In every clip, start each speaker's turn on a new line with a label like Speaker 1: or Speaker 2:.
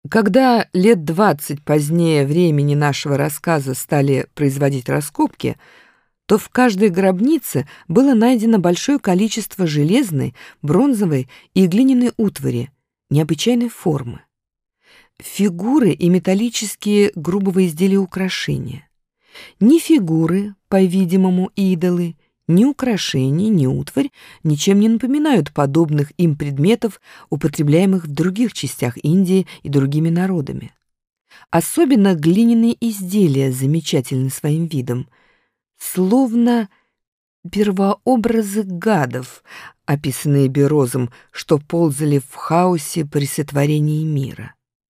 Speaker 1: Когда лет 20 позднее времени нашего рассказа стали производить раскопки, то в каждой гробнице было найдено большое количество железной, бронзовой и глиняной утвари необычайной формы, фигуры и металлические грубого изделия украшения. Ни фигуры, по-видимому, идолы, ни украшения, ни утварь ничем не напоминают подобных им предметов, употребляемых в других частях Индии и другими народами. Особенно глиняные изделия замечательны своим видом, словно первообразы гадов, описанные Берозом, что ползали в хаосе при сотворении мира.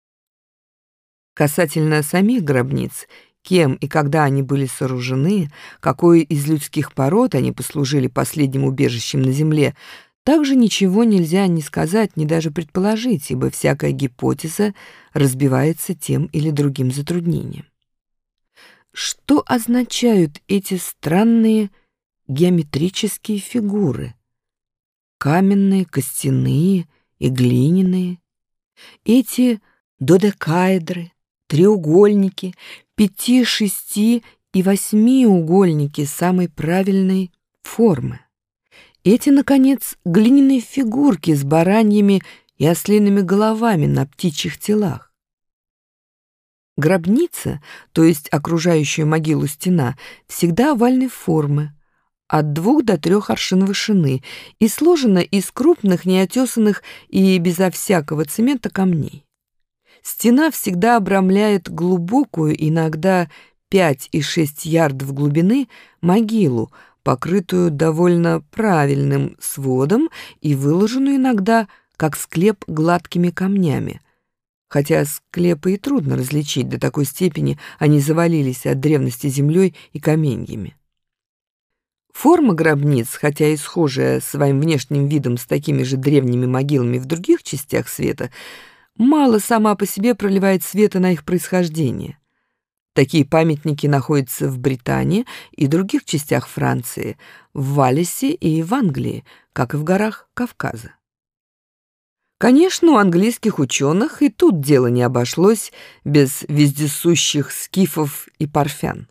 Speaker 1: Касательно самих гробниц, кем и когда они были сооружены, какой из людских пород они послужили последним убежищем на земле, также ничего нельзя ни сказать, ни даже предположить, ибо всякая гипотеза разбивается тем или другим затруднением. Что означают эти странные геометрические фигуры? Каменные, костяные и глиняные. Эти додекаэдры, треугольники, 5-, 6- и 8-угольники самой правильной формы. Эти, наконец, глиняные фигурки с бараньими и ослиными головами на птичьих телах. Гробница, то есть окружающая могилу стена, всегда овальной формы, от 2 до 3 аршин вышины и сложена из крупных, неотесанных и безо всякого цемента камней. Стена всегда обрамляет глубокую, иногда 5 и 6 ярдов глубины, могилу, покрытую довольно правильным сводом и выложенную иногда, как склеп, гладкими камнями. Хотя склепы и трудно различить, до такой степени они завалились от древности землей и каменьями. Форма гробниц, хотя и схожая своим внешним видом с такими же древними могилами в других частях света, мало сама по себе проливает света на их происхождение. Такие памятники находятся в Британии и других частях Франции, в Валлисе и в Англии, как и в горах Кавказа. Конечно, у английских ученых и тут дело не обошлось без вездесущих скифов и парфян.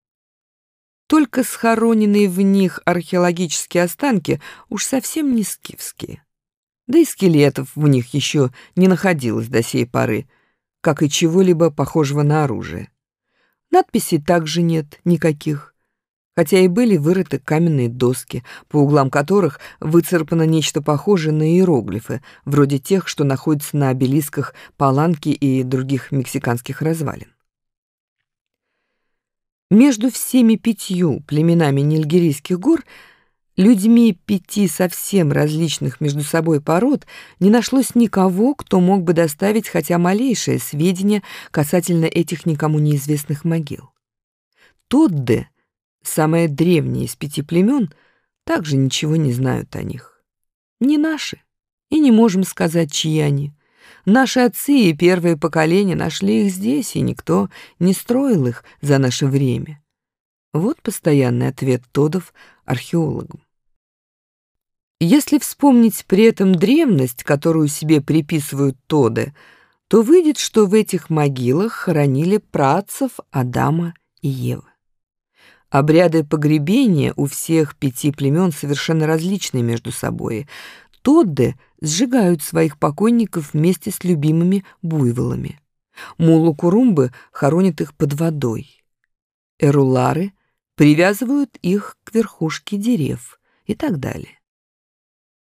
Speaker 1: Только схороненные в них археологические останки уж совсем не скифские. Да и скелетов в них еще не находилось до сей поры, как и чего-либо похожего на оружие. Надписей также нет никаких, хотя и были вырыты каменные доски, по углам которых выцарапано нечто похожее на иероглифы, вроде тех, что находятся на обелисках Паланки и других мексиканских развалин. Между всеми 5 племенами Нильгирийских гор, людьми 5 совсем различных между собой пород, не нашлось никого, кто мог бы доставить хотя малейшее сведения касательно этих никому неизвестных могил. Тодде, самое древнее из 5 племен, также ничего не знают о них. Не наши, и не можем сказать, чьи они. Наши отцы и первые поколения нашли их здесь, и никто не строил их за наше время. Вот постоянный ответ тоддов археологам. Если вспомнить при этом древность, которую себе приписывают тодды, то выйдет, что в этих могилах хоронили праотцев Адама и Евы. Обряды погребения у всех 5 племен совершенно различны между собой. Тодды сжигают своих покойников вместе с любимыми буйволами. Муллукурумбы хоронят их под водой. Эрулары привязывают их к верхушке дерев и так далее.